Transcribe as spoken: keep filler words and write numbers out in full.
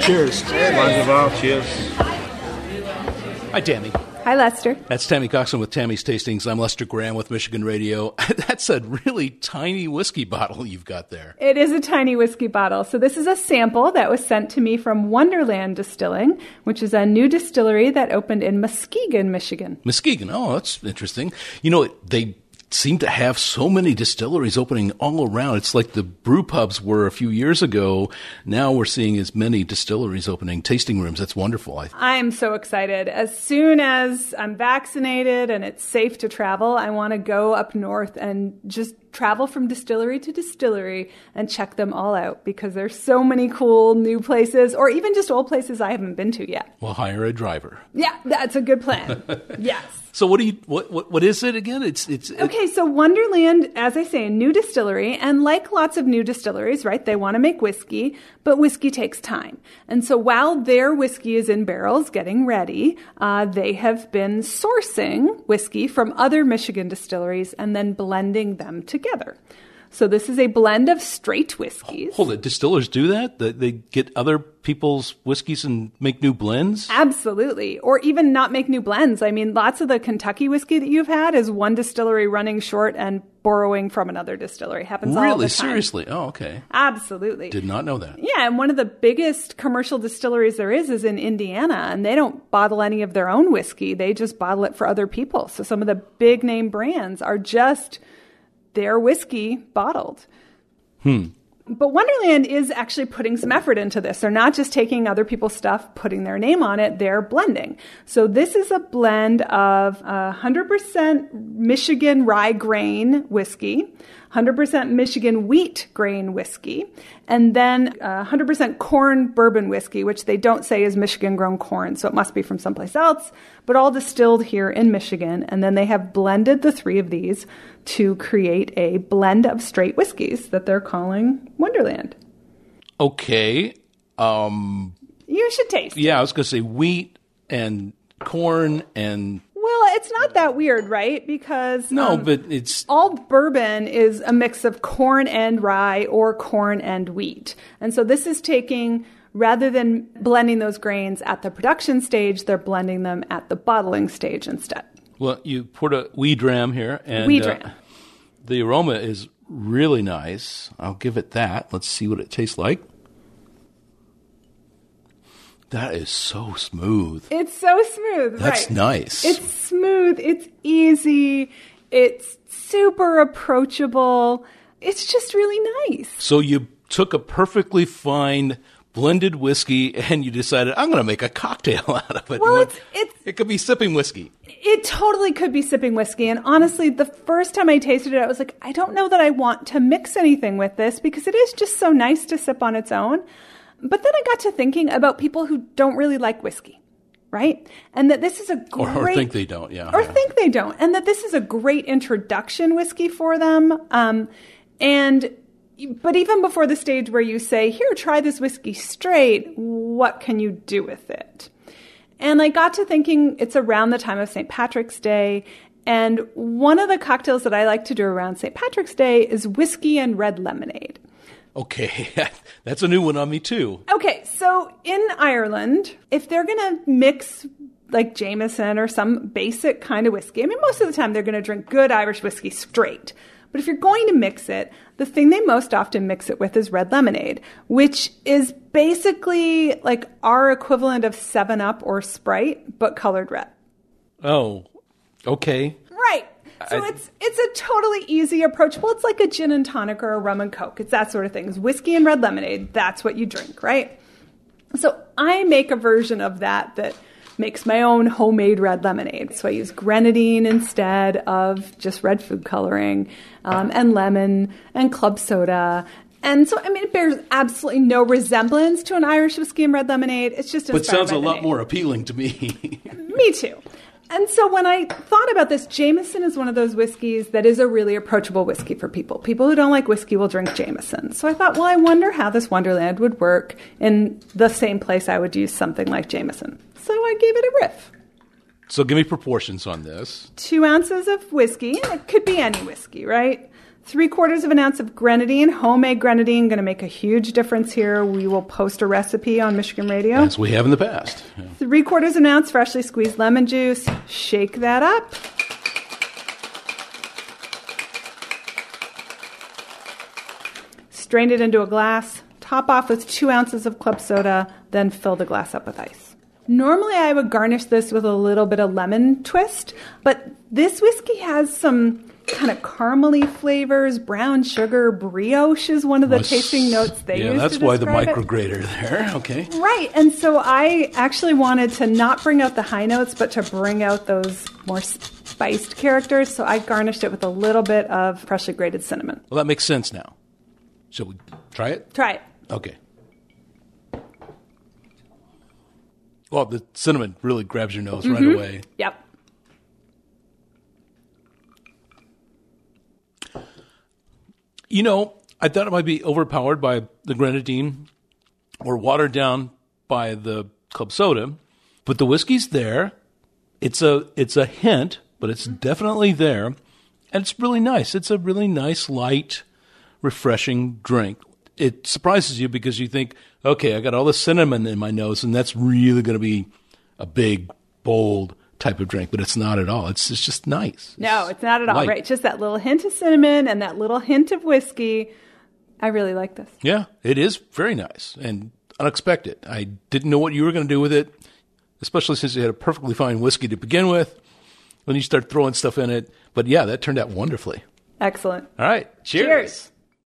Cheers. Cheers. Cheers. Hi, Tammy. Hi, Lester. That's Tammy Coxon with Tammy's Tastings. I'm Lester Graham with Michigan Radio. That's a really tiny whiskey bottle you've got there. It is a tiny whiskey bottle. So this is a sample that was sent to me from Wonderland Distilling, which is a new distillery that opened in Muskegon, Michigan. Muskegon. Oh, that's interesting. You know, they seem to have so many distilleries opening all around. It's like the brew pubs were a few years ago. Now we're seeing as many distilleries opening tasting rooms. That's wonderful. I I'm so excited. As soon as I'm vaccinated and it's safe to travel, I want to go up north and just travel from distillery to distillery and check them all out because there's so many cool new places or even just old places I haven't been to yet. Well, hire a driver. Yeah, that's a good plan. Yes. So what do you what what, what is it again? It's it's it, Okay, so Wonderland, as I say, a new distillery, and like lots of new distilleries, right, they want to make whiskey, but whiskey takes time. And so while their whiskey is in barrels getting ready, uh, they have been sourcing whiskey from other Michigan distilleries and then blending them together. So this is a blend of straight whiskeys. Hold it, distillers do that? They, they get other people's whiskeys and make new blends? Absolutely. Or even not make new blends. I mean, lots of the Kentucky whiskey that you've had is one distillery running short and borrowing from another distillery. Happens all the time. Really? Seriously? Oh, okay. Absolutely. Did not know that. Yeah, and one of the biggest commercial distilleries there is is in Indiana, and they don't bottle any of their own whiskey. They just bottle it for other people. So some of the big name brands are just their whiskey bottled. Hmm. But Wonderland is actually putting some effort into this. They're not just taking other people's stuff, putting their name on it. They're blending. So this is a blend of one hundred percent Michigan rye grain whiskey, one hundred percent Michigan wheat grain whiskey, and then uh, one hundred percent corn bourbon whiskey, which they don't say is Michigan-grown corn, so it must be from someplace else, but all distilled here in Michigan. And then they have blended the three of these to create a blend of straight whiskeys that they're calling Wonderland. Okay. Um, you should taste Yeah, it. I was going to say wheat and corn and... Well, it's not that weird, right? Because No, um, but it's... all bourbon is a mix of corn and rye or corn and wheat. And so this is taking, rather than blending those grains at the production stage, they're blending them at the bottling stage instead. Well, you poured a wee dram here. And, Wee dram. Uh, the aroma is really nice. I'll give it that. Let's see what it tastes like. That is so smooth. It's so smooth, That's right? nice. It's smooth. It's easy. It's super approachable. It's just really nice. So you took a perfectly fine blended whiskey and you decided, I'm going to make a cocktail out of it. Well, You it's, want- it's It could be sipping whiskey. It totally could be sipping whiskey. And honestly, the first time I tasted it, I was like, I don't know that I want to mix anything with this because it is just so nice to sip on its own. But then I got to thinking about people who don't really like whiskey, right? And that this is a great... Or, or think they don't, yeah. Or yeah. think they don't. And that this is a great introduction whiskey for them. Um, and... But even before the stage where you say, here, try this whiskey straight, what can you do with it? And I got to thinking it's around the time of Saint Patrick's Day. And one of the cocktails that I like to do around Saint Patrick's Day is whiskey and red lemonade. Okay, that's a new one on me too. Okay, so in Ireland, if they're going to mix like Jameson or some basic kind of whiskey, I mean, most of the time they're going to drink good Irish whiskey straight. But if you're going to mix it, the thing they most often mix it with is red lemonade, which is basically like our equivalent of seven up or Sprite, but colored red. Oh, okay. Right. So I, it's it's a totally easy, approachable. It's like a gin and tonic or a rum and Coke. It's that sort of thing. It's whiskey and red lemonade. That's what you drink, right? So I make a version of that that makes my own homemade red lemonade. So I use grenadine instead of just red food coloring, um, and lemon and club soda. And so, I mean, it bears absolutely no resemblance to an Irish whiskey and red lemonade. It's just But sounds a lot lemonade. more appealing to me. Me too. And so when I thought about this, Jameson is one of those whiskeys that is a really approachable whiskey for people. People who don't like whiskey will drink Jameson. So I thought, well, I wonder how this Wonderland would work in the same place I would use something like Jameson. So I gave it a riff. So give me proportions on this. Two ounces of whiskey. It could be any whiskey, right? Three quarters of an ounce of grenadine, homemade grenadine, going to make a huge difference here. We will post a recipe on Michigan Radio. As we have in the past. Yeah. Three quarters of an ounce freshly squeezed lemon juice. Shake that up. Strain it into a glass. Top off with two ounces of club soda, then fill the glass up with ice. Normally I would garnish this with a little bit of lemon twist, but this whiskey has some kind of caramely flavors. Brown sugar, brioche is one of the Must, tasting notes they yeah, use that's to why the describe micrograter there. Okay. Right, and so I actually wanted to not bring out the high notes, but to bring out those more spiced characters, so I garnished it with a little bit of freshly grated cinnamon. Well, that makes sense now. Shall we try it? Try it. Okay. Well, the cinnamon really grabs your nose Mm-hmm. right away. Yep. You know, I thought it might be overpowered by the grenadine or watered down by the club soda, but the whiskey's there. It's a it's a hint, but it's definitely there, and it's really nice. It's a really nice, light, refreshing drink. It surprises you because you think, okay, I got all the cinnamon in my nose, and that's really going to be a big, bold type of drink, but it's not at all. It's, it's just nice. No, it's not at all. light. Right, just that little hint of cinnamon and that little hint of whiskey. I really like this. Yeah, it is very nice and unexpected. I didn't know what you were going to do with it, especially since you had a perfectly fine whiskey to begin with when you start throwing stuff in it. But yeah, that turned out wonderfully. Excellent. All right. Cheers. Cheers.